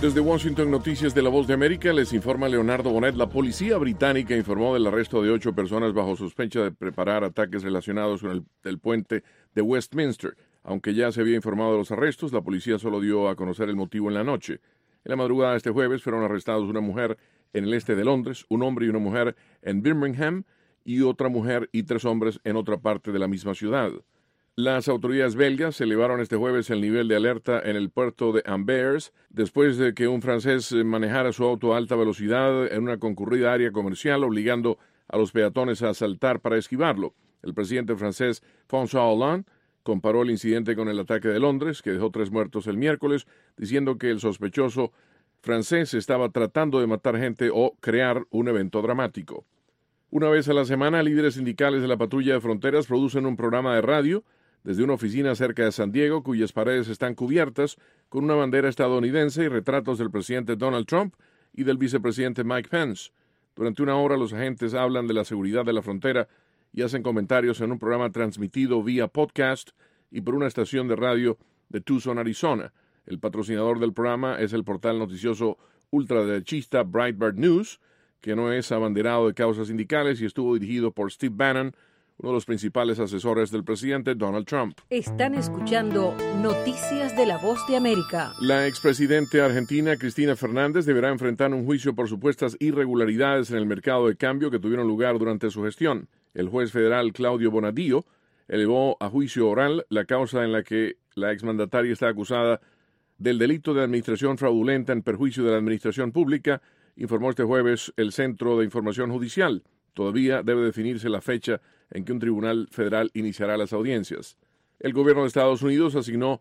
Desde Washington, Noticias de la Voz de América, les informa Leonardo Bonet. La policía británica informó del arresto de 8 personas bajo sospecha de preparar ataques relacionados con el puente de Westminster. Aunque ya se había informado de los arrestos, la policía solo dio a conocer el motivo en la noche. En la madrugada de este jueves fueron arrestados una mujer en el este de Londres, un hombre y una mujer en Birmingham, y otra mujer y 3 hombres en otra parte de la misma ciudad. Las autoridades belgas elevaron este jueves el nivel de alerta en el puerto de Anvers después de que un francés manejara su auto a alta velocidad en una concurrida área comercial, obligando a los peatones a saltar para esquivarlo. El presidente francés François Hollande comparó el incidente con el ataque de Londres, que dejó 3 muertos el miércoles, diciendo que el sospechoso francés estaba tratando de matar gente o crear un evento dramático. Una vez a la semana, líderes sindicales de la patrulla de fronteras producen un programa de radio desde una oficina cerca de San Diego, cuyas paredes están cubiertas con una bandera estadounidense y retratos del presidente Donald Trump y del vicepresidente Mike Pence. Durante una hora, los agentes hablan de la seguridad de la frontera y hacen comentarios en un programa transmitido vía podcast y por una estación de radio de Tucson, Arizona. El patrocinador del programa es el portal noticioso ultraderechista Breitbart News, que no es abanderado de causas sindicales y estuvo dirigido por Steve Bannon, uno de los principales asesores del presidente Donald Trump. Están escuchando Noticias de la Voz de América. La expresidenta argentina Cristina Fernández deberá enfrentar un juicio por supuestas irregularidades en el mercado de cambio que tuvieron lugar durante su gestión. El juez federal Claudio Bonadío elevó a juicio oral la causa en la que la exmandataria está acusada del delito de administración fraudulenta en perjuicio de la administración pública, informó este jueves el Centro de Información Judicial. Todavía debe definirse la fecha en que un tribunal federal iniciará las audiencias. El gobierno de Estados Unidos asignó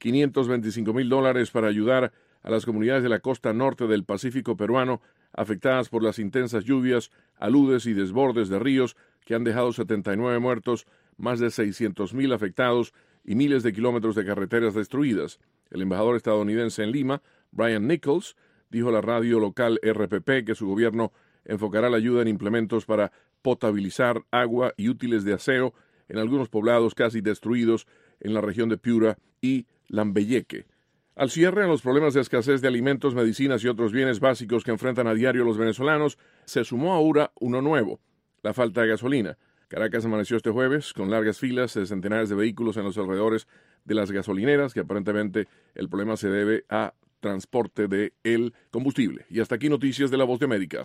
$525,000 para ayudar a las comunidades de la costa norte del Pacífico peruano afectadas por las intensas lluvias, aludes y desbordes de ríos que han dejado 79 muertos, más de 600,000 afectados y miles de kilómetros de carreteras destruidas. El embajador estadounidense en Lima, Brian Nichols, dijo a la radio local RPP que su gobierno enfocará la ayuda en implementos para potabilizar agua y útiles de aseo en algunos poblados casi destruidos en la región de Piura y Lambayeque. Al cierre, a los problemas de escasez de alimentos, medicinas y otros bienes básicos que enfrentan a diario los venezolanos, se sumó ahora uno nuevo: la falta de gasolina. Caracas amaneció este jueves con largas filas de centenares de vehículos en los alrededores de las gasolineras, que aparentemente el problema se debe a transporte de el combustible. Y hasta aquí Noticias de la Voz de América.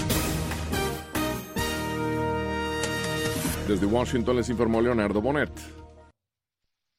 Desde Washington les informó Leonardo Bonet.